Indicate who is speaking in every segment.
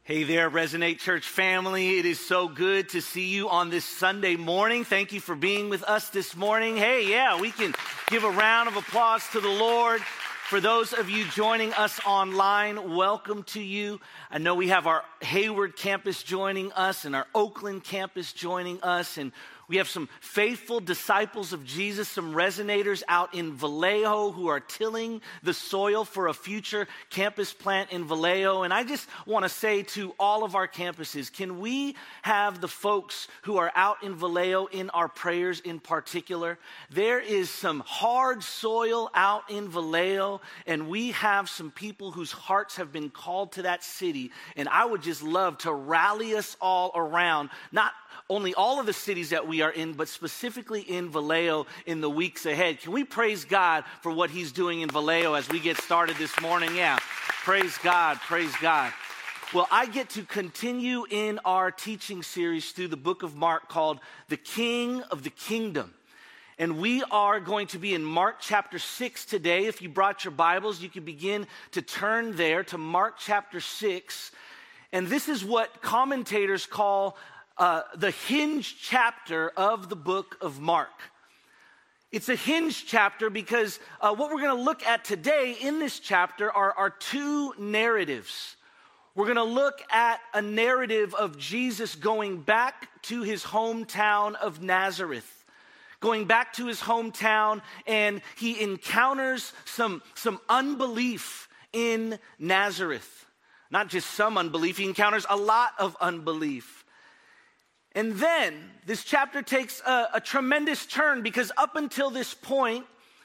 Speaker 1: Hey there, Resonate Church family. It is so good to see you on this Sunday morning. Thank you for being with us this morning. Hey, yeah, we can give a round of applause to the Lord. For those of you joining us online, welcome to you. I know we have our Hayward campus joining us and our Oakland campus joining us, and we have some faithful disciples of Jesus, some resonators out in Vallejo who are tilling the soil for a future campus plant in Vallejo. And I just want to say to all of our campuses, can we have the folks who are out in Vallejo in our prayers in particular? There is some hard soil out in Vallejo, and we have some people whose hearts have been called to that city. And I would just love to rally us all around, not only all of the cities that we are in, but specifically in Vallejo in the weeks ahead. Can we praise God for what he's doing in Vallejo as we get started this morning? Yeah, praise God, praise God. Well, I get to continue in our teaching series through the book of Mark called The King of the Kingdom. And we are going to be in Mark chapter 6 today. If you brought your Bibles, you can begin to turn there to Mark chapter 6. And this is what commentators call the hinge chapter of the book of Mark. It's a hinge chapter because what we're going to look at today in this chapter are two narratives. We're going to look at a narrative of Jesus going back to his hometown of Nazareth. Going back to his hometown, and he encounters some unbelief in Nazareth. Not just some unbelief, he encounters a lot of unbelief. And then this chapter takes a tremendous turn because up until this point,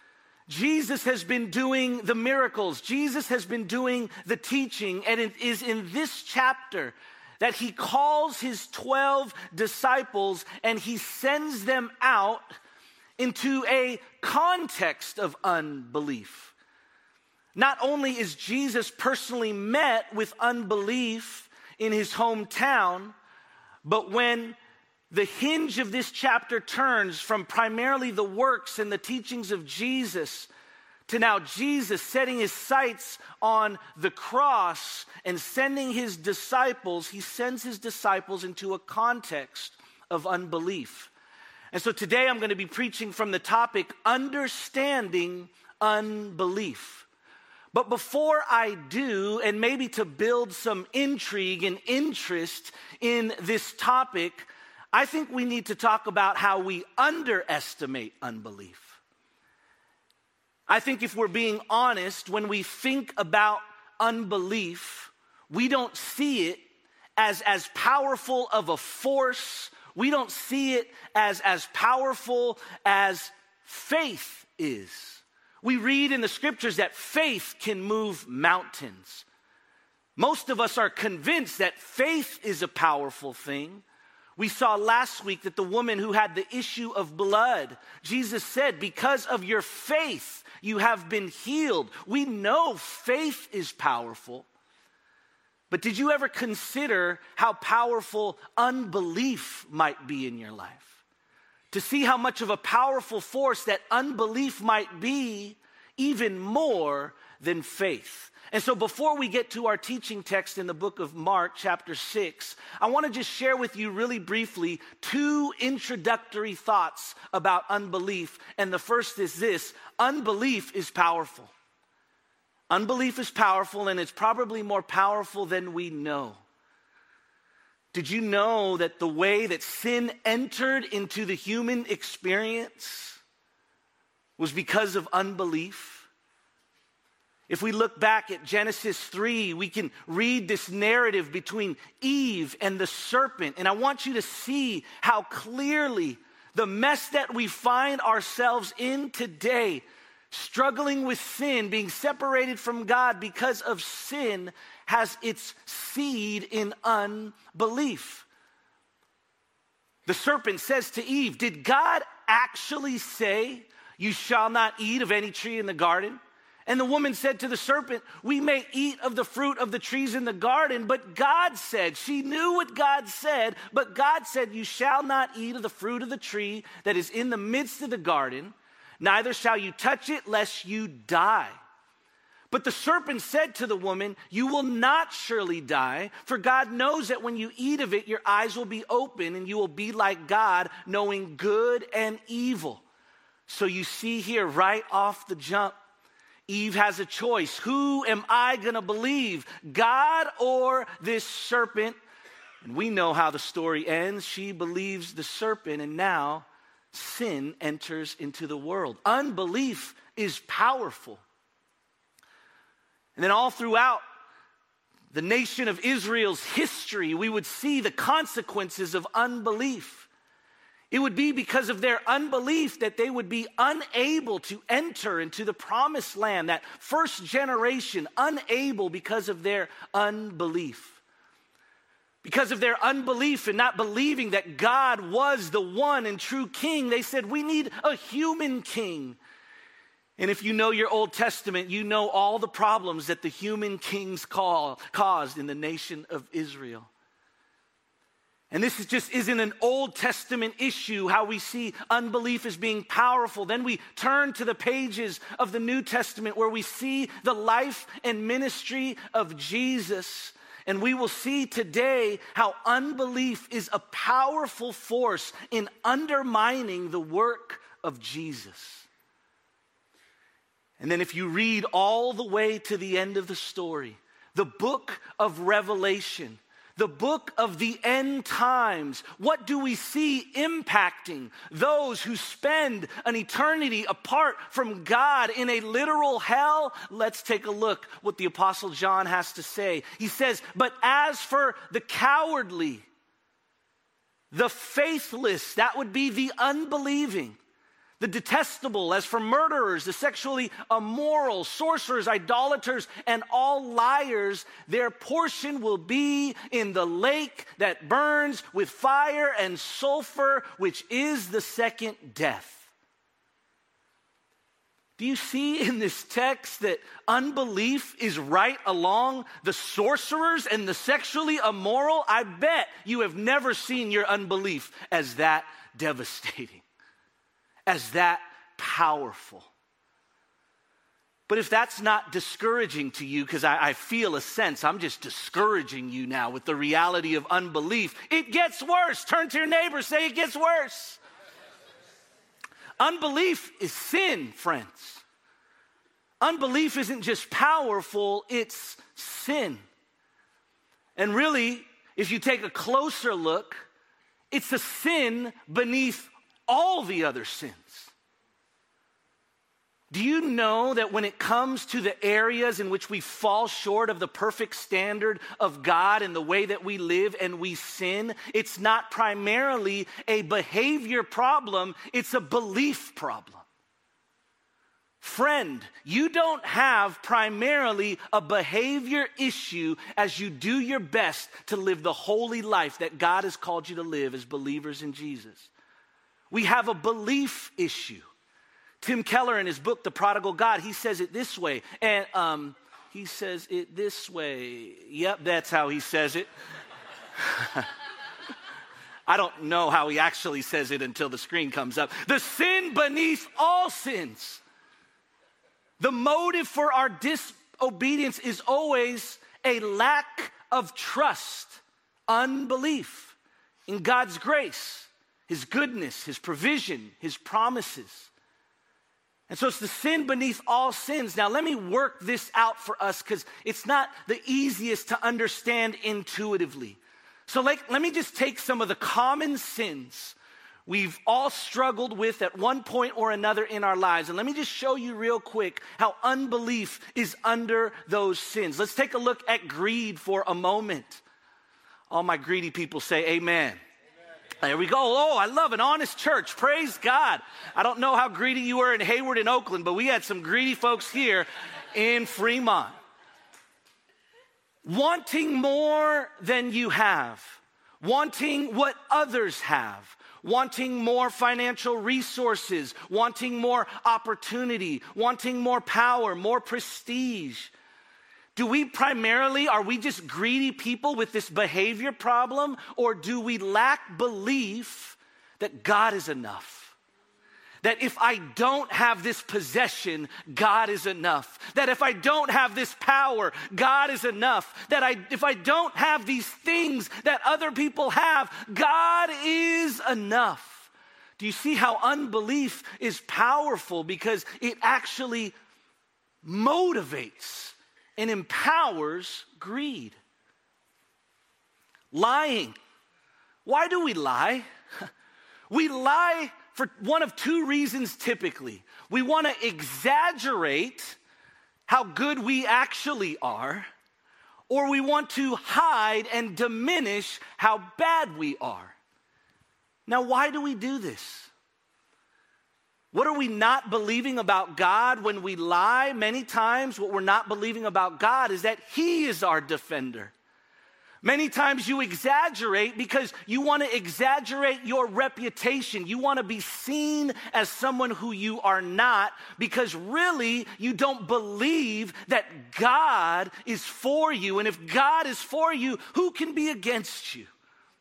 Speaker 1: Jesus has been doing the miracles. Jesus has been doing the teaching. And it is in this chapter that he calls his 12 disciples and he sends them out into a context of unbelief. Not only is Jesus personally met with unbelief in his hometown, but when the hinge of this chapter turns from primarily the works and the teachings of Jesus to now Jesus setting his sights on the cross and sending his disciples, he sends his disciples into a context of unbelief. And so today I'm going to be preaching from the topic, understanding unbelief. But before I do, and maybe to build some intrigue and interest in this topic, I think we need to talk about how we underestimate unbelief. I think if we're being honest, when we think about unbelief, we don't see it as powerful of a force. We don't see it as powerful as faith is. We read in the scriptures that faith can move mountains. Most of us are convinced that faith is a powerful thing. We saw last week that the woman who had the issue of blood, Jesus said, because of your faith, you have been healed. We know faith is powerful. But did you ever consider how powerful unbelief might be in your life? To see how much of a powerful force that unbelief might be, even more than faith. And so before we get to our teaching text in the book of Mark, chapter 6, I want to just share with you really briefly two introductory thoughts about unbelief. And the first is this: unbelief is powerful. Unbelief is powerful, and it's probably more powerful than we know. Did you know that the way that sin entered into the human experience was because of unbelief? If we look back at Genesis 3, we can read this narrative between Eve and the serpent. And I want you to see how clearly the mess that we find ourselves in today, struggling with sin, being separated from God because of sin, has its seed in unbelief. The serpent says to Eve, did God actually say, you shall not eat of any tree in the garden? And the woman said to the serpent, we may eat of the fruit of the trees in the garden, but God said, she knew what God said, but God said, you shall not eat of the fruit of the tree that is in the midst of the garden, neither shall you touch it lest you die. But the serpent said to the woman, you will not surely die, for God knows that when you eat of it, your eyes will be open and you will be like God, knowing good and evil. So you see here right off the jump, Eve has a choice. Who am I going to believe, God or this serpent? And we know how the story ends. She believes the serpent, and now sin enters into the world. Unbelief is powerful. And then all throughout the nation of Israel's history, we would see the consequences of unbelief. It would be because of their unbelief that they would be unable to enter into the promised land, that first generation unable because of their unbelief. Because of their unbelief and not believing that God was the one and true king, they said, we need a human king. And if you know your Old Testament, you know all the problems that the human kings caused in the nation of Israel. And this isn't an Old Testament issue, how we see unbelief as being powerful. Then we turn to the pages of the New Testament where we see the life and ministry of Jesus. And we will see today how unbelief is a powerful force in undermining the work of Jesus. And then if you read all the way to the end of the story, the book of Revelation, the book of the end times, what do we see impacting those who spend an eternity apart from God in a literal hell? Let's take a look what the Apostle John has to say. He says, but as for the cowardly, the faithless, that would be the unbelieving, the detestable, as for murderers, the sexually immoral, sorcerers, idolaters, and all liars, their portion will be in the lake that burns with fire and sulfur, which is the second death. Do you see in this text that unbelief is right along the sorcerers and the sexually immoral? I bet you have never seen your unbelief as that devastating, as that powerful. But if that's not discouraging to you, because I feel a sense, I'm just discouraging you now with the reality of unbelief, it gets worse. Turn to your neighbor, say it gets worse. Unbelief is sin, friends. Unbelief isn't just powerful, it's sin. And really, if you take a closer look, it's a sin beneath all the other sins. Do you know that when it comes to the areas in which we fall short of the perfect standard of God and the way that we live and we sin, it's not primarily a behavior problem, it's a belief problem. Friend, you don't have primarily a behavior issue as you do your best to live the holy life that God has called you to live as believers in Jesus. We have a belief issue. Tim Keller, in his book, The Prodigal God, he says it this way. And he says it this way. Yep, that's how he says it. I don't know how he actually says it until the screen comes up. The sin beneath all sins. The motive for our disobedience is always a lack of trust, unbelief in God's grace, His goodness, His provision, His promises. And so it's the sin beneath all sins. Now, let me work this out for us because it's not the easiest to understand intuitively. So let me just take some of the common sins we've all struggled with at one point or another in our lives. And let me just show you real quick how unbelief is under those sins. Let's take a look at greed for a moment. All my greedy people say amen. There we go. Oh, I love an honest church. Praise God. I don't know how greedy you were in Hayward and Oakland, but we had some greedy folks here in Fremont. Wanting more than you have. Wanting what others have. Wanting more financial resources. Wanting more opportunity. Wanting more power, more prestige. Are we just greedy people with this behavior problem? Or do we lack belief that God is enough? that if I don't have this possession, God is enough. That if I don't have this power, God is enough. That if I don't have these things that other people have, God is enough. Do you see how unbelief is powerful? Because it actually motivates and empowers greed. Lying. Why do we lie? We lie for one of two reasons typically. We want to exaggerate how good we actually are, or we want to hide and diminish how bad we are. Now, why do we do this? What are we not believing about God when we lie? Many times what we're not believing about God is that He is our defender. Many times you exaggerate because you want to exaggerate your reputation. You want to be seen as someone who you are not, because really you don't believe that God is for you. And if God is for you, who can be against you?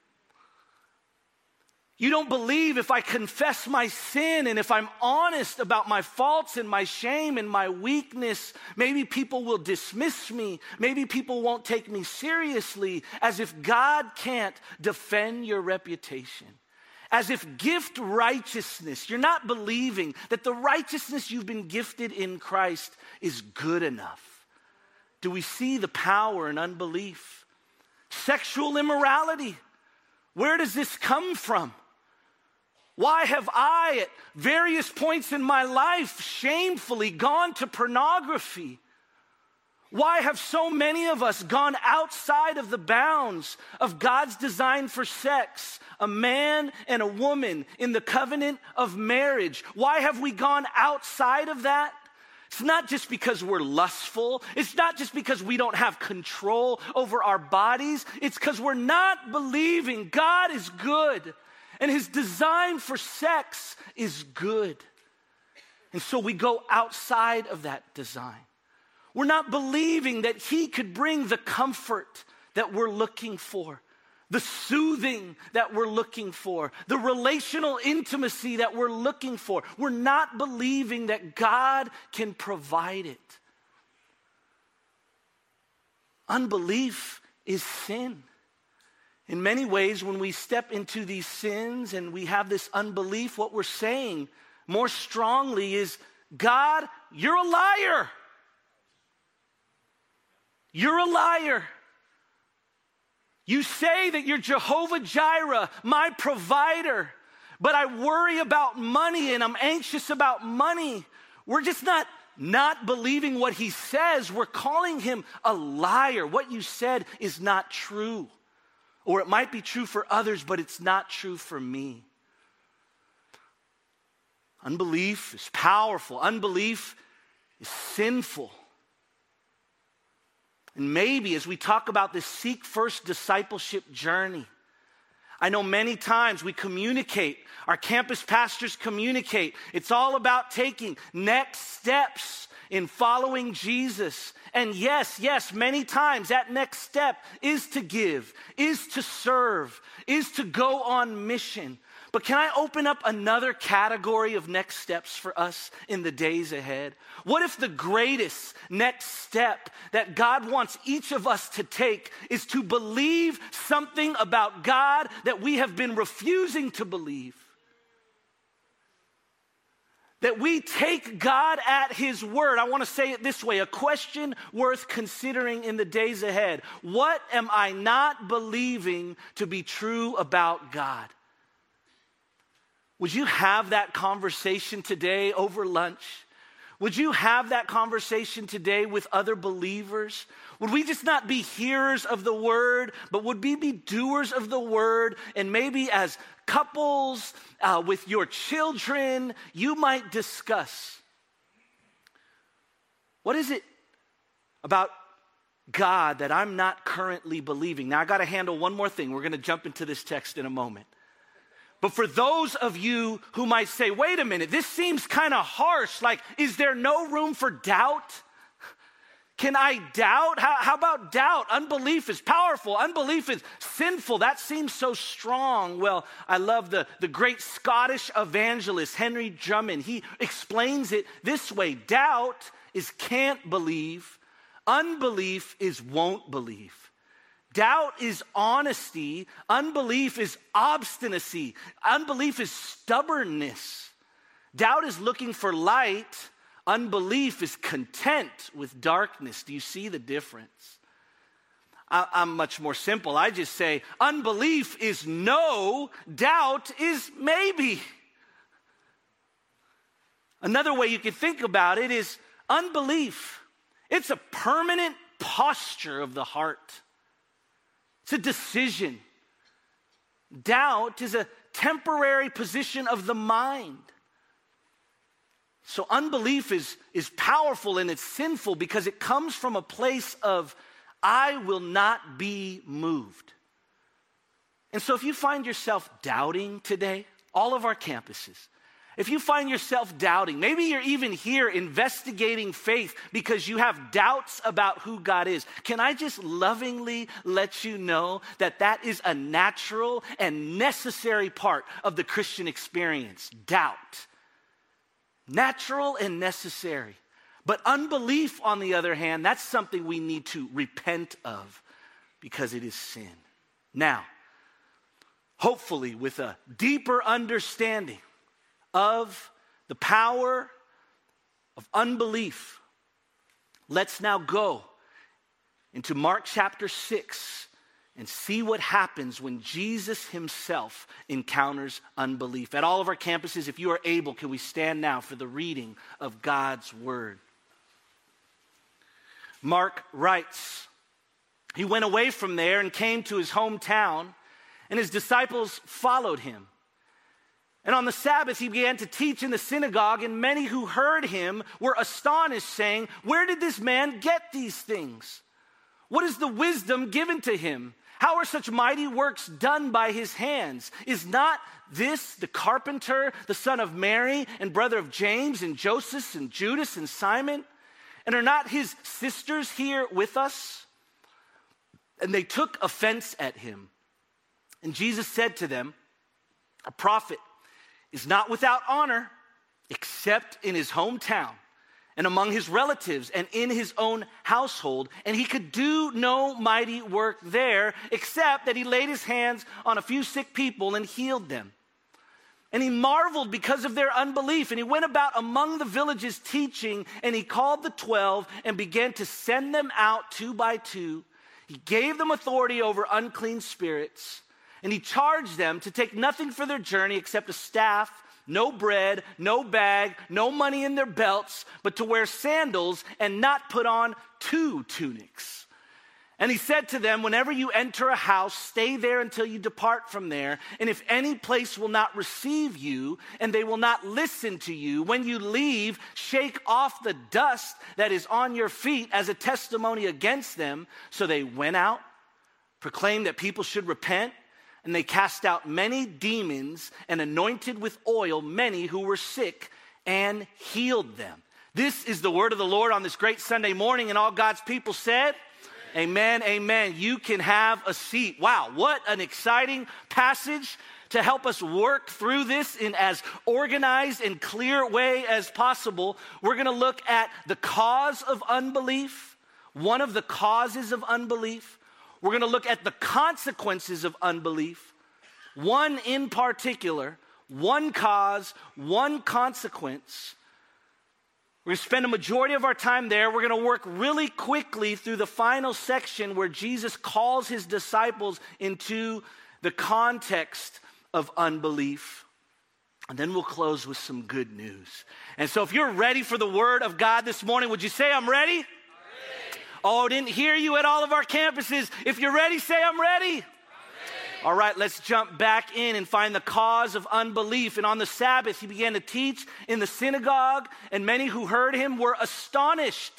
Speaker 1: You don't believe if I confess my sin and if I'm honest about my faults and my shame and my weakness, maybe people will dismiss me. Maybe people won't take me seriously, as if God can't defend your reputation. As if gift righteousness, you're not believing that the righteousness you've been gifted in Christ is good enough. Do we see the power in unbelief? Sexual immorality. Where does this come from? Why have I, at various points in my life, shamefully gone to pornography? Why have so many of us gone outside of the bounds of God's design for sex, a man and a woman in the covenant of marriage? Why have we gone outside of that? It's not just because we're lustful. It's not just because we don't have control over our bodies. It's because we're not believing God is good. And His design for sex is good. And so we go outside of that design. We're not believing that He could bring the comfort that we're looking for, the soothing that we're looking for, the relational intimacy that we're looking for. We're not believing that God can provide it. Unbelief is sin. In many ways, when we step into these sins and we have this unbelief, what we're saying more strongly is, God, you're a liar. You're a liar. You say that you're Jehovah Jireh, my provider, but I worry about money and I'm anxious about money. We're just not believing what He says. We're calling Him a liar. What you said is not true. Or it might be true for others, but it's not true for me. Unbelief is powerful. Unbelief is sinful. And maybe as we talk about this Seek First discipleship journey, I know many times we communicate, our campus pastors communicate, it's all about taking next steps in following Jesus. And yes, many times that next step is to give, is to serve, is to go on mission. But can I open up another category of next steps for us in the days ahead? What if the greatest next step that God wants each of us to take is to believe something about God that we have been refusing to believe? That we take God at His word. I want to say it this way, a question worth considering in the days ahead. What am I not believing to be true about God? Would you have that conversation today over lunch? Would you have that conversation today with other believers? Would we just not be hearers of the word, but would we be doers of the word? And maybe as couples, with your children, you might discuss, what is it about God that I'm not currently believing? Now I got to handle one more thing. We're going to jump into this text in a moment. But for those of you who might say, wait a minute, this seems kind of harsh. Like, is there no room for doubt? Can I doubt? How about doubt? Unbelief is powerful. Unbelief is sinful. That seems so strong. Well, I love the great Scottish evangelist, Henry Drummond. He explains it this way. Doubt is can't believe. Unbelief is won't believe. Doubt is honesty. Unbelief is obstinacy. Unbelief is stubbornness. Doubt is looking for light. Unbelief is content with darkness. Do you see the difference? I'm much more simple. I just say unbelief is no, doubt is maybe. Another way you can think about it is unbelief. It's a permanent posture of the heart. It's a decision. Doubt is a temporary position of the mind. So unbelief is powerful and it's sinful because it comes from a place of, I will not be moved. And so if you find yourself doubting today, all of our campuses, if you find yourself doubting, maybe you're even here investigating faith because you have doubts about who God is. Can I just lovingly let you know that that is a natural and necessary part of the Christian experience, doubt. Natural and necessary. But unbelief, on the other hand, that's something we need to repent of because it is sin. Now, hopefully with a deeper understanding of the power of unbelief, let's now go into Mark chapter 6 and see what happens when Jesus himself encounters unbelief. At all of our campuses, if you are able, can we stand now for the reading of God's word? Mark writes, he went away from there and came to his hometown, and his disciples followed him. And on the Sabbath, he began to teach in the synagogue, and many who heard him were astonished, saying, "Where did this man get these things? What is the wisdom given to him? How are such mighty works done by his hands? Is not this the carpenter, the son of Mary, and brother of James, and Joseph, and Judas, and Simon? And are not his sisters here with us?" And they took offense at him. And Jesus said to them, "A prophet is not without honor, except in his hometown, and among his relatives, and in his own household. And he could do no mighty work there, except that he laid his hands on a few sick people and healed them. And he marveled because of their unbelief. And he went about among the villages teaching, and he called the 12 and began to send them out 2 by 2. He gave them authority over unclean spirits, and he charged them to take nothing for their journey except a staff, no bread, no bag, no money in their belts, but to wear sandals and not put on 2 tunics. And he said to them, whenever you enter a house, stay there until you depart from there. And if any place will not receive you, and they will not listen to you, when you leave, shake off the dust that is on your feet as a testimony against them." So they went out, proclaimed that people should repent, and they cast out many demons and anointed with oil many who were sick and healed them. This is the word of the Lord on this great Sunday morning, and all God's people said, amen, amen. You can have a seat. Wow, what an exciting passage to help us work through this in as organized and clear way as possible. We're going to look at the cause of unbelief, one of the causes of unbelief. We're going to look at the consequences of unbelief, one in particular, one cause, one consequence. We're going to spend a majority of our time there. We're going to work really quickly through the final section where Jesus calls his disciples into the context of unbelief. And then we'll close with some good news. And so if you're ready for the word of God this morning, would you say, "I'm ready"? Oh, didn't hear you at all of our campuses. If you're ready, say, "I'm ready." All right, let's jump back in and find the cause of unbelief. And on the Sabbath, he began to teach in the synagogue, and many who heard him were astonished.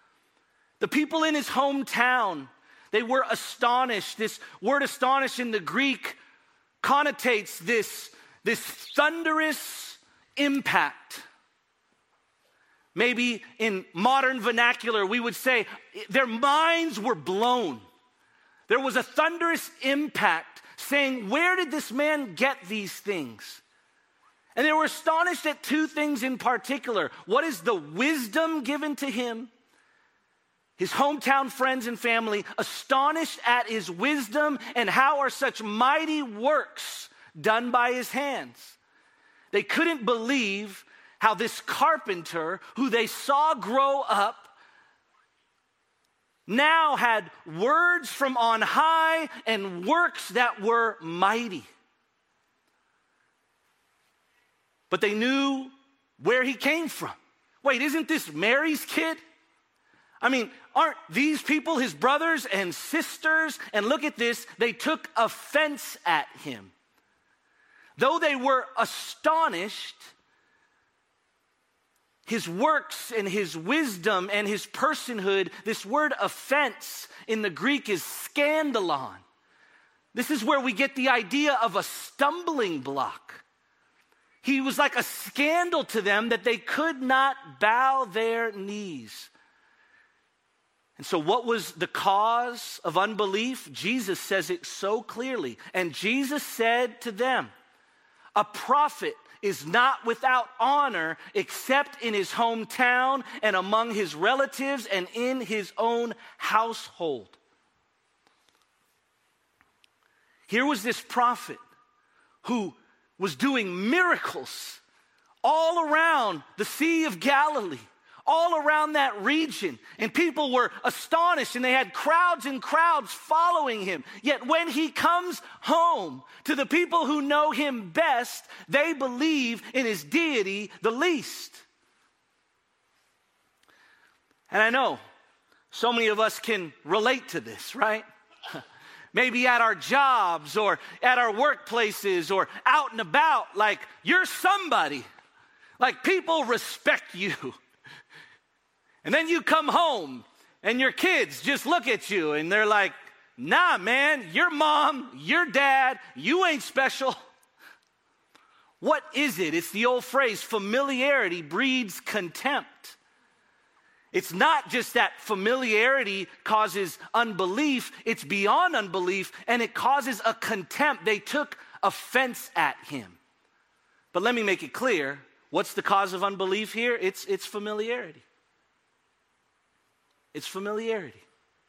Speaker 1: The people in his hometown, they were astonished. This word "astonished" in the Greek connotates this thunderous impact. maybe in modern vernacular, we would say their minds were blown. There was a thunderous impact saying, where did this man get these things? And they were astonished at two things in particular. What is the wisdom given to him? His hometown friends and family astonished at his wisdom, and how are such mighty works done by his hands? They couldn't believe how this carpenter, who they saw grow up, now had words from on high and works that were mighty. But they knew where he came from. Wait, isn't this Mary's kid? I mean, aren't these people his brothers and sisters? And look at this, they took offense at him. Though they were astonished, his works and his wisdom and his personhood, this word offense in the Greek is scandalon. This is where we get the idea of a stumbling block. He was like a scandal to them that they could not bow their knees. And so what was the cause of unbelief? Jesus says it so clearly. And Jesus said to them, a prophet is not without honor except in his hometown and among his relatives and in his own household. Here was this prophet who was doing miracles all around the Sea of Galilee, all around that region. And people were astonished, and they had crowds and crowds following him. Yet when he comes home to the people who know him best, they believe in his deity the least. And I know so many of us can relate to this, right? Maybe at our jobs or at our workplaces or out and about, like you're somebody. Like people respect you. And then you come home and your kids just look at you and they're like, nah, man, your mom, your dad, you ain't special. What is it? It's the old phrase, familiarity breeds contempt. It's not just that familiarity causes unbelief, it's beyond unbelief, and it causes a contempt. They took offense at him. But let me make it clear, what's the cause of unbelief here? It's familiarity. It's familiarity.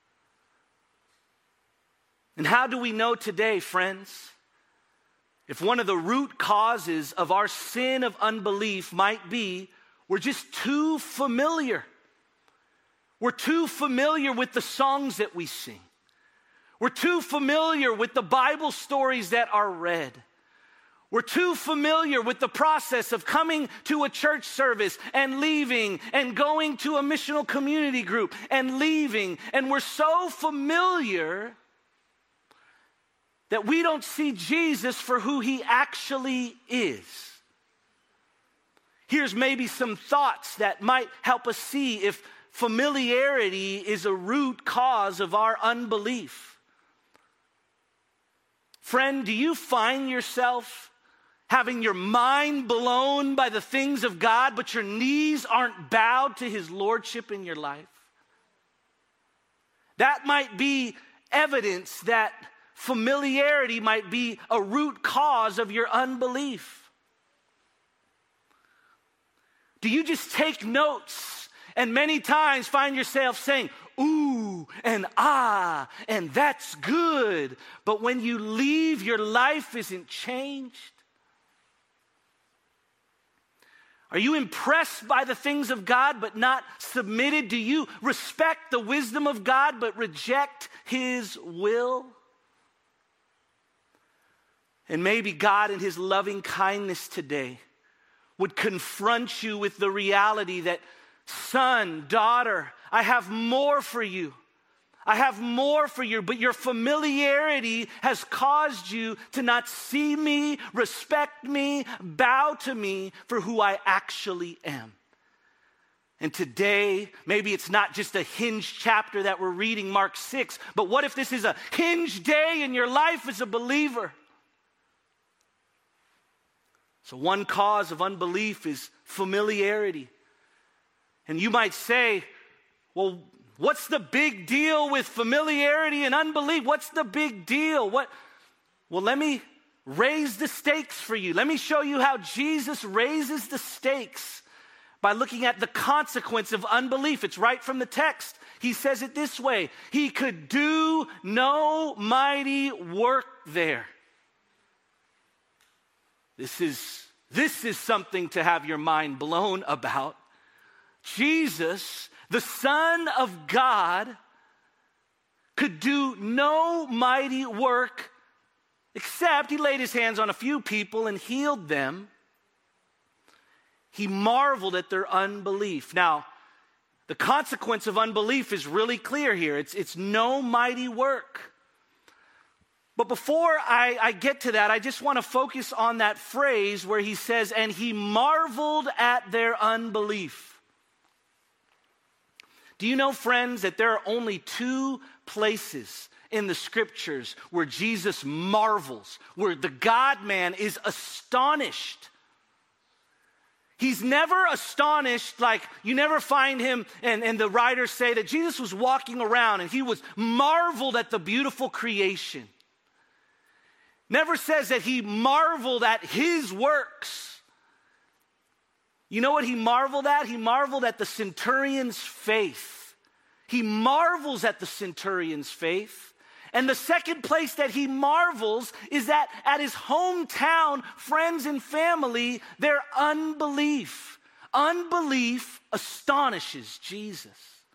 Speaker 1: And how do we know today, friends, if one of the root causes of our sin of unbelief might be we're just too familiar? We're too familiar with the songs that we sing. We're too familiar with the Bible stories that are read. We're too familiar with the process of coming to a church service and leaving and going to a missional community group and leaving. And we're so familiar that we don't see Jesus for who he actually is. Here's maybe some thoughts that might help us see if familiarity is a root cause of our unbelief. Friend, do you find yourself having your mind blown by the things of God, but your knees aren't bowed to his lordship in your life? That might be evidence that familiarity might be a root cause of your unbelief. Do you just take notes and many times find yourself saying, ooh, and ah, and that's good. But when you leave, your life isn't changed? Are you impressed by the things of God but not submitted? Do you respect the wisdom of God but reject his will? And maybe God in his loving kindness today would confront you with the reality that, son, daughter, I have more for you. I have more for you, but your familiarity has caused you to not see me, respect me, bow to me for who I actually am. And today, maybe it's not just a hinged chapter that we're reading, Mark 6, but what if this is a hinged day in your life as a believer? So one cause of unbelief is familiarity. And you might say, well, what's the big deal with familiarity and unbelief? What's the big deal? Well, let me raise the stakes for you. Let me show you how Jesus raises the stakes by looking at the consequence of unbelief. It's right from the text. He says it this way: he could do no mighty work there. This is something to have your mind blown about. Jesus, the Son of God, could do no mighty work except he laid his hands on a few people and healed them. He marveled at their unbelief. Now, the consequence of unbelief is really clear here. It's no mighty work. But before I get to that, I just want to focus on that phrase where he says, and he marveled at their unbelief. Do you know, friends, that there are only two places in the scriptures where Jesus marvels, where the God-man is astonished? He's never astonished, like you never find him, and the writers say that Jesus was walking around and he was marveled at the beautiful creation. Never says that he marveled at his works. You know what he marveled at? He marveled at the centurion's faith. He marvels at the centurion's faith. And the second place that he marvels is that at his hometown, friends and family, their unbelief. Unbelief astonishes Jesus.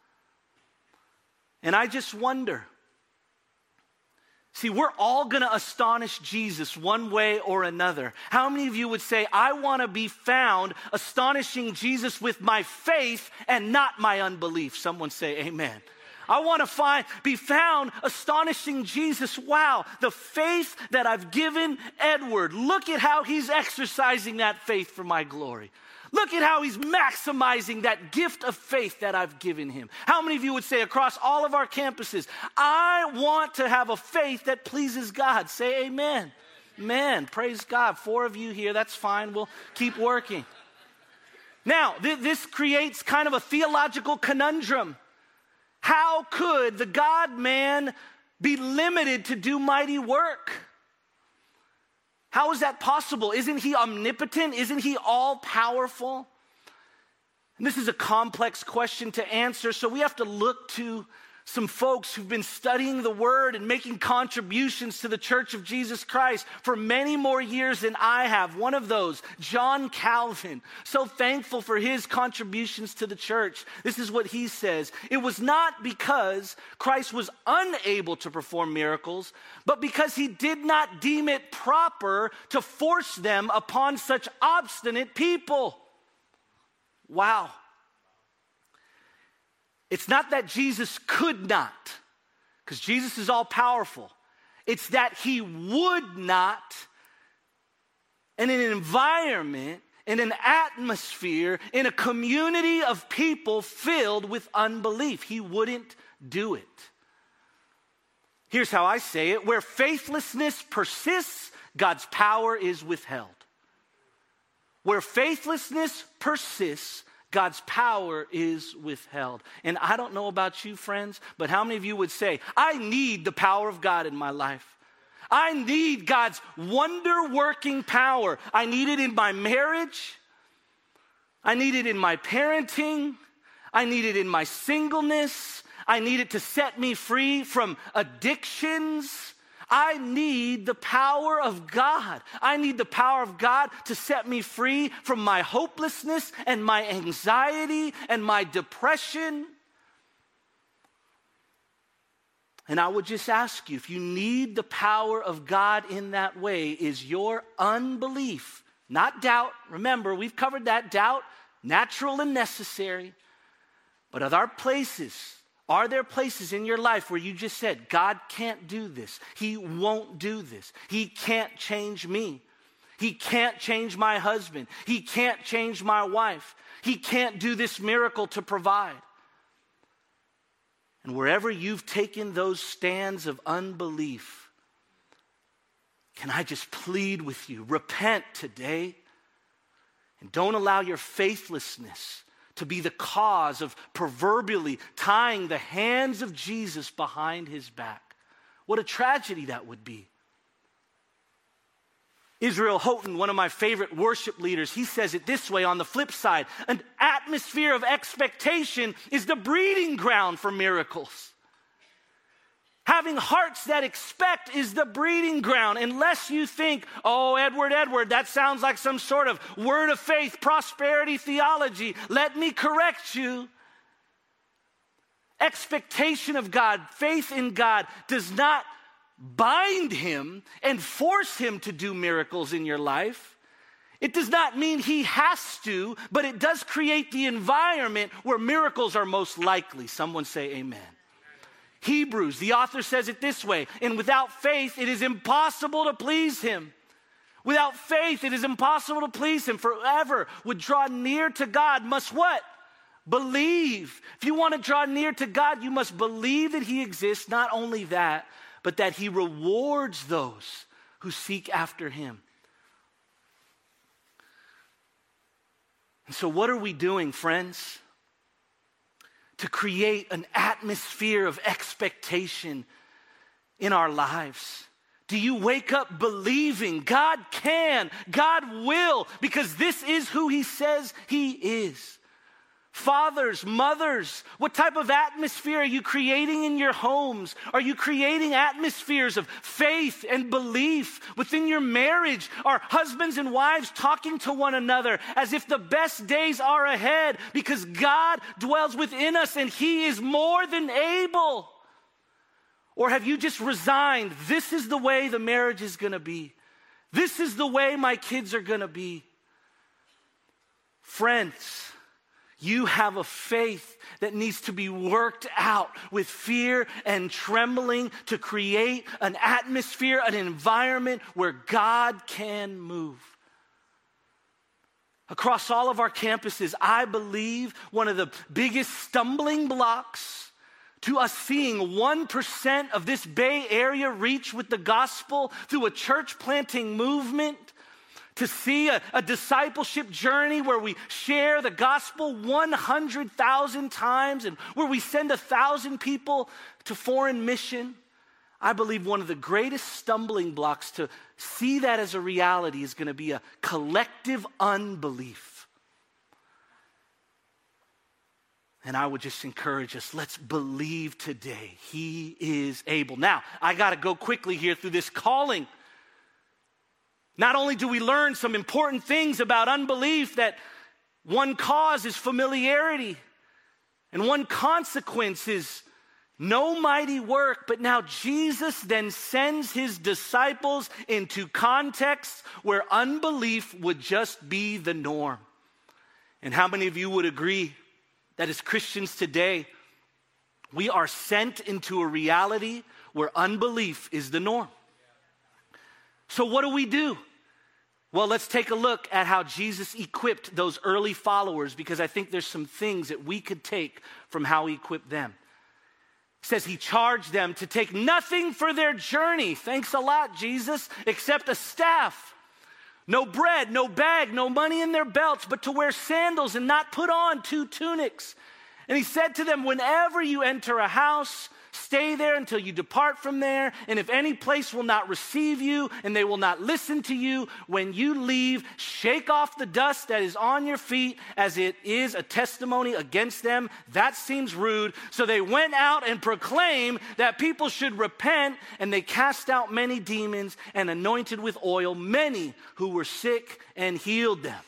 Speaker 1: And I just wonder, see, we're all going to astonish Jesus one way or another. How many of you would say, I want to be found astonishing Jesus with my faith and not my unbelief? Someone say amen. I want to be found astonishing Jesus. Wow, the faith that I've given Edward. Look at how he's exercising that faith for my glory. Look at how he's maximizing that gift of faith that I've given him. How many of you would say across all of our campuses, I want to have a faith that pleases God? Say amen. Amen. Praise God. 4 of you here, that's fine. We'll keep working. Now, this creates kind of a theological conundrum. How could the God-man be limited to do mighty work? How is that possible? Isn't he omnipotent? Isn't he all-powerful? And this is a complex question to answer, so we have to look to some folks who've been studying the Word and making contributions to the Church of Jesus Christ for many more years than I have. One of those, John Calvin. So thankful for his contributions to the church. This is what he says. It was not because Christ was unable to perform miracles, but because he did not deem it proper to force them upon such obstinate people. Wow. It's not that Jesus could not, because Jesus is all powerful. It's that he would not, in an environment, in an atmosphere, in a community of people filled with unbelief. He wouldn't do it. Here's how I say it. Where faithlessness persists, God's power is withheld. Where faithlessness persists, God's power is withheld. And I don't know about you, friends, but how many of you would say, I need the power of God in my life? I need God's wonder-working power. I need it in my marriage. I need it in my parenting. I need it in my singleness. I need it to set me free from addictions. I need the power of God. I need the power of God to set me free from my hopelessness and my anxiety and my depression. And I would just ask you, if you need the power of God in that way, is your unbelief, not doubt, remember, we've covered that, doubt, natural and necessary, but are there places in your life where you just said, God can't do this. He won't do this. He can't change me. He can't change my husband. He can't change my wife. He can't do this miracle to provide. And wherever you've taken those stands of unbelief, can I just plead with you, repent today and don't allow your faithlessness to be the cause of proverbially tying the hands of Jesus behind his back. What a tragedy that would be. Israel Houghton, one of my favorite worship leaders, he says it this way on the flip side: an atmosphere of expectation is the breeding ground for miracles. Having hearts that expect is the breeding ground. Unless you think, oh, Edward, that sounds like some sort of word of faith, prosperity theology. Let me correct you. Expectation of God, faith in God does not bind him and force him to do miracles in your life. It does not mean he has to, but it does create the environment where miracles are most likely. Someone say amen. Hebrews, the author says it this way: and without faith, it is impossible to please him. Without faith, it is impossible to please him. For whoever would draw near to God must what? Believe. If you want to draw near to God, you must believe that he exists. Not only that, but that he rewards those who seek after him. And so what are we doing, friends, to create an atmosphere of expectation in our lives? Do you wake up believing God can, God will, because this is who he says he is? Fathers, mothers, what type of atmosphere are you creating in your homes? Are you creating atmospheres of faith and belief within your marriage? Are husbands and wives talking to one another as if the best days are ahead because God dwells within us and he is more than able? Or have you just resigned? This is the way the marriage is going to be. This is the way my kids are going to be. Friends, you have a faith that needs to be worked out with fear and trembling to create an atmosphere, an environment where God can move. Across all of our campuses, I believe one of the biggest stumbling blocks to us seeing 1% of this Bay Area reach with the gospel through a church planting movement, to see a discipleship journey where we share the gospel 100,000 times and where we send 1,000 people to foreign mission. I believe one of the greatest stumbling blocks to see that as a reality is going to be a collective unbelief. And I would just encourage us, let's believe today. He is able. Now, I got to go quickly here through this calling. Not only do we learn some important things about unbelief, that one cause is familiarity and one consequence is no mighty work, but now Jesus then sends his disciples into contexts where unbelief would just be the norm. And how many of you would agree that as Christians today, we are sent into a reality where unbelief is the norm? So what do? Well, let's take a look at how Jesus equipped those early followers, because I think there's some things that we could take from how he equipped them. It says he charged them to take nothing for their journey. Thanks a lot, Jesus, except a staff. No bread, no bag, no money in their belts, but to wear sandals and not put on 2 tunics. And he said to them, whenever you enter a house, stay there until you depart from there. And if any place will not receive you and they will not listen to you, when you leave, shake off the dust that is on your feet as it is a testimony against them. That seems rude. So they went out and proclaimed that people should repent, and they cast out many demons and anointed with oil many who were sick and healed them.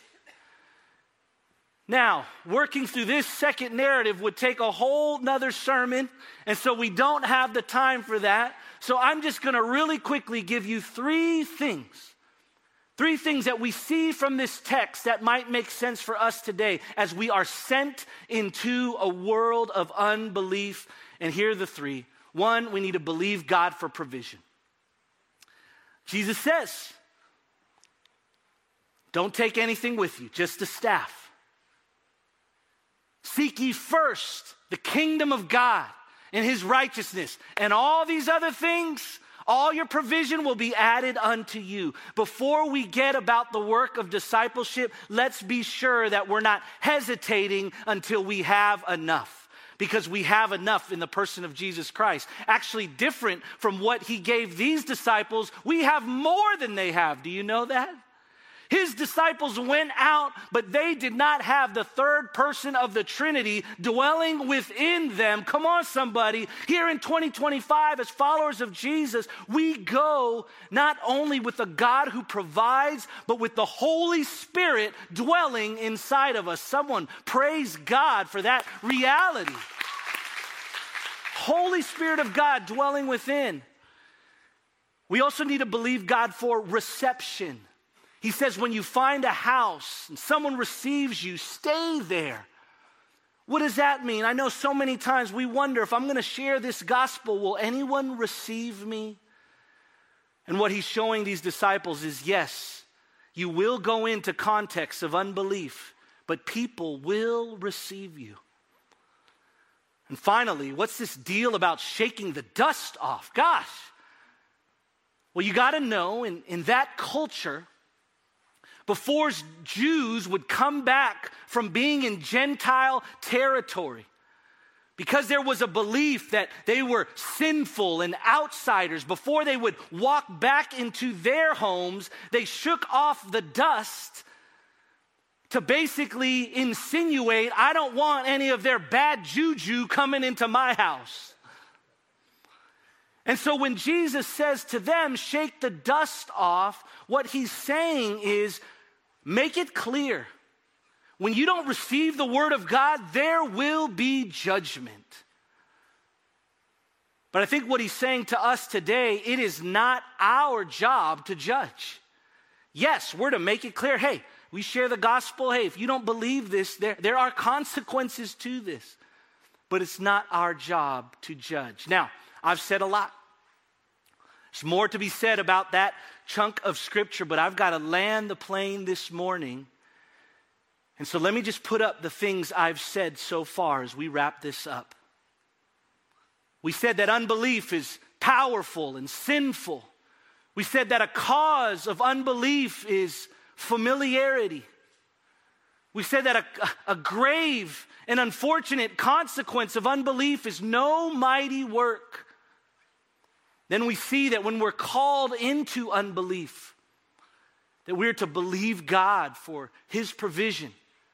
Speaker 1: Now, working through this second narrative would take a whole nother sermon, and so we don't have the time for that. So I'm just going to really quickly give you 3 things. 3 things that we see from this text that might make sense for us today as we are sent into a world of unbelief. And here are the 3. 1, we need to believe God for provision. Jesus says, don't take anything with you, just a staff. Seek ye first the kingdom of God and his righteousness, and all these other things All your provision will be added unto you. Before we get about the work of discipleship, let's be sure that we're not hesitating until we have enough. Because we have enough in the person of Jesus Christ. Actually, different from what he gave these disciples, we have more than they have. Do you know that? His disciples went out, but they did not have the third person of the Trinity dwelling within them. Come on, somebody. Here in 2025, as followers of Jesus, we go not only with a God who provides, but with the Holy Spirit dwelling inside of us. Someone praise God for that reality. Holy Spirit of God dwelling within. We also need to believe God for reception. He says, when you find a house and someone receives you, stay there. What does that mean? I know so many times we wonder, if I'm going to share this gospel, will anyone receive me? And what he's showing these disciples is, yes, you will go into contexts of unbelief, but people will receive you. And finally, what's this deal about shaking the dust off? Gosh. Well, you got to know, in that culture, before Jews would come back from being in Gentile territory, because there was a belief that they were sinful and outsiders, before they would walk back into their homes, they shook off the dust to basically insinuate, I don't want any of their bad juju coming into my house. And so when Jesus says to them, shake the dust off, what he's saying is, make it clear, when you don't receive the word of God, there will be judgment. But I think what he's saying to us today, it is not our job to judge. Yes, we're to make it clear, hey, we share the gospel. Hey, if you don't believe this, there are consequences to this. But it's not our job to judge. Now, I've said a lot. There's more to be said about that chunk of scripture, but I've got to land the plane this morning. And so let me just put up the things I've said so far as we wrap this up. We said that unbelief is powerful and sinful. We said that a cause of unbelief is familiarity. We said that a grave and unfortunate consequence of unbelief is no mighty work. Then we see that when we're called into unbelief, that we're to believe God for his provision.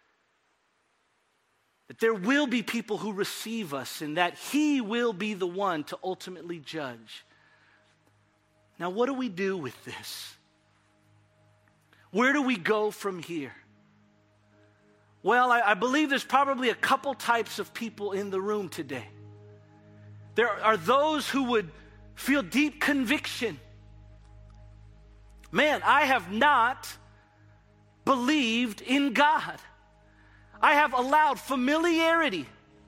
Speaker 1: That there will be people who receive us and that he will be the one to ultimately judge. Now, what do we do with this? Where do we go from here? Well, I believe there's probably a couple types of people in the room today. There are those who would feel deep conviction. Man, I have not believed in God. I have allowed familiarity.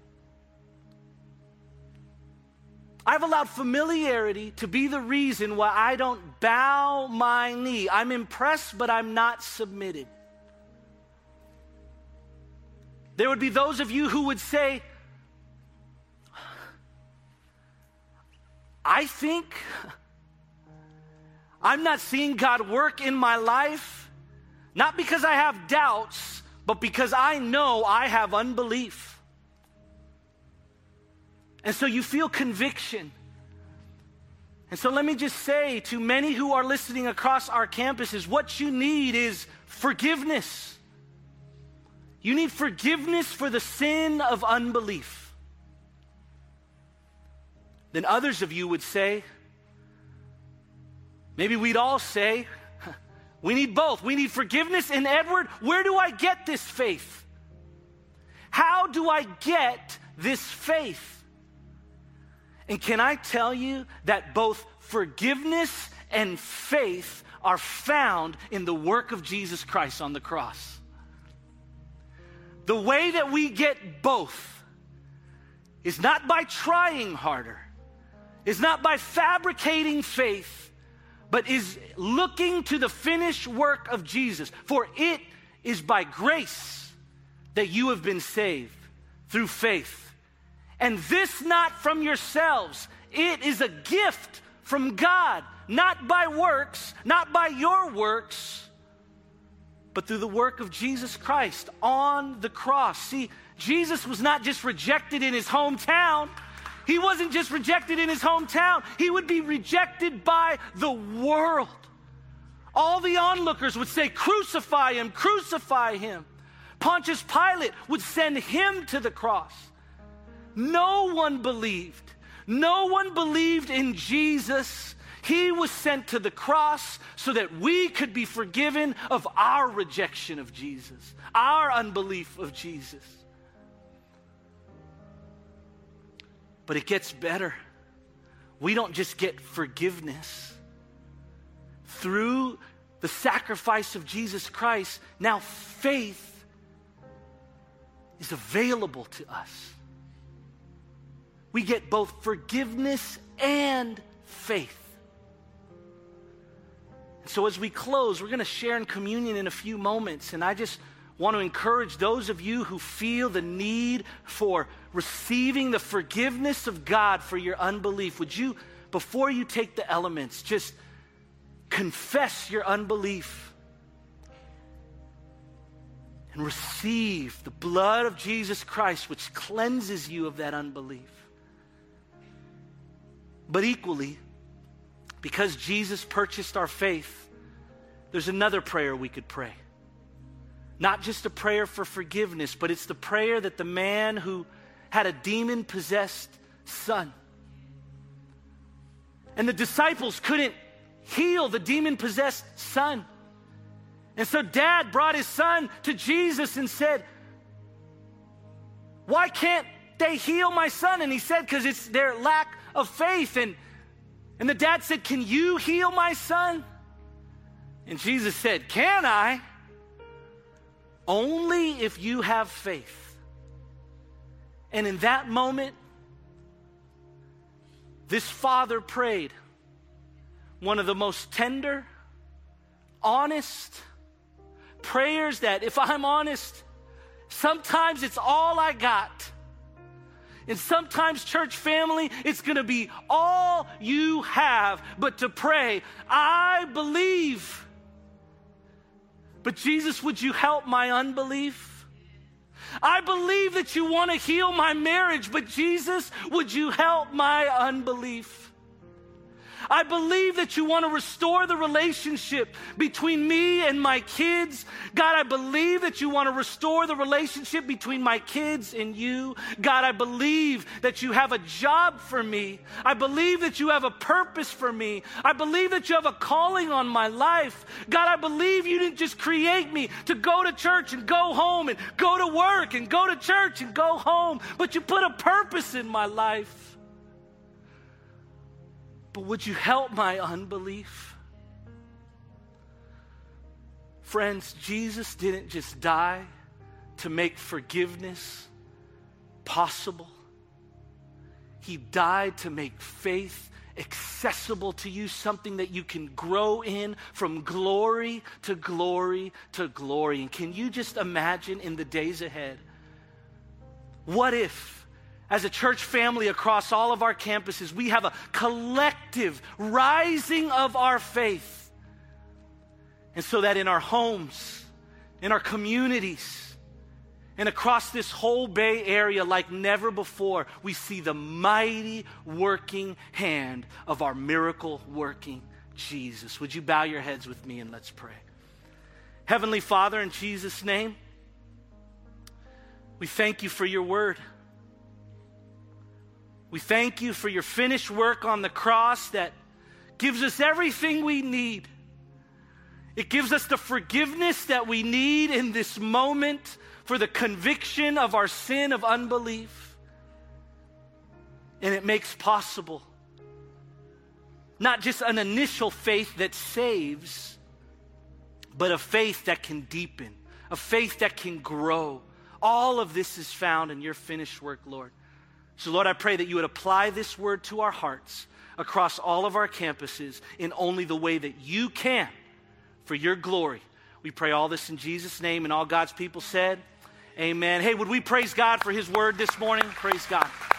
Speaker 1: I've allowed familiarity to be the reason why I don't bow my knee. I'm impressed, but I'm not submitted. There would be those of you who would say, I think I'm not seeing God work in my life, not because I have doubts, but because I know I have unbelief. And so you feel conviction. And so let me just say to many who are listening across our campuses, what you need is forgiveness. You need forgiveness for the sin of unbelief. Then others of you would say, maybe we'd all say, we need both. We need forgiveness. And Edward, where do I get this faith? How do I get this faith? And can I tell you that both forgiveness and faith are found in the work of Jesus Christ on the cross? The way that we get both is not by trying harder, is not by fabricating faith, but is looking to the finished work of Jesus. For it is by grace that you have been saved through faith. And this not from yourselves. It is a gift from God, not by works, not by your works, but through the work of Jesus Christ on the cross. See, Jesus was not just rejected in his hometown. He wasn't just rejected in his hometown. He would be rejected by the world. All the onlookers would say, crucify him, crucify him. Pontius Pilate would send him to the cross. No one believed. No one believed in Jesus. He was sent to the cross so that we could be forgiven of our rejection of Jesus, our unbelief of Jesus. But it gets better. We don't just get forgiveness. Through the sacrifice of Jesus Christ, now faith is available to us. We get both forgiveness and faith. So as we close, we're going to share in communion in a few moments, and I just want to encourage those of you who feel the need for receiving the forgiveness of God for your unbelief. Would you, before you take the elements, just confess your unbelief and receive the blood of Jesus Christ, which cleanses you of that unbelief. But equally, because Jesus purchased our faith, there's another prayer we could pray. Not just a prayer for forgiveness, but it's the prayer that the man who had a demon-possessed son. And the disciples couldn't heal the demon-possessed son. And so dad brought his son to Jesus and said, why can't they heal my son? And he said, because it's their lack of faith. And the dad said, can you heal my son? And Jesus said, can I? Only if you have faith. And in that moment, this father prayed one of the most tender, honest prayers that, if I'm honest, sometimes it's all I got. And sometimes, church family, it's going to be all you have, but to pray, I believe. But Jesus, would you help my unbelief? I believe that you want to heal my marriage, but Jesus, would you help my unbelief? I believe that you want to restore the relationship between me and my kids. God, I believe that you want to restore the relationship between my kids and you. God, I believe that you have a job for me. I believe that you have a purpose for me. I believe that you have a calling on my life. God, I believe you didn't just create me to go to church and go home and go to work and go to church and go home, but you put a purpose in my life. But would you help my unbelief? Friends, Jesus didn't just die to make forgiveness possible. He died to make faith accessible to you, something that you can grow in from glory to glory to glory. And can you just imagine in the days ahead, what if, as a church family across all of our campuses, we have a collective rising of our faith. And so that in our homes, in our communities, and across this whole Bay Area like never before, we see the mighty working hand of our miracle working Jesus. Would you bow your heads with me and let's pray. Heavenly Father, in Jesus' name, we thank you for your word. We thank you for your finished work on the cross that gives us everything we need. It gives us the forgiveness that we need in this moment for the conviction of our sin of unbelief. And it makes possible not just an initial faith that saves, but a faith that can deepen, a faith that can grow. All of this is found in your finished work, Lord. So, Lord, I pray that you would apply this word to our hearts across all of our campuses in only the way that you can for your glory. We pray all this in Jesus' name, and all God's people said, amen. Hey, would we praise God for his word this morning? Praise God.